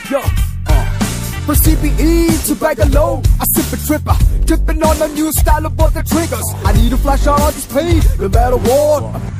Yo, from CBE to Bangalore, I sip a tripper, tripping on a new style about the triggers. I need a flash on display, no matter what.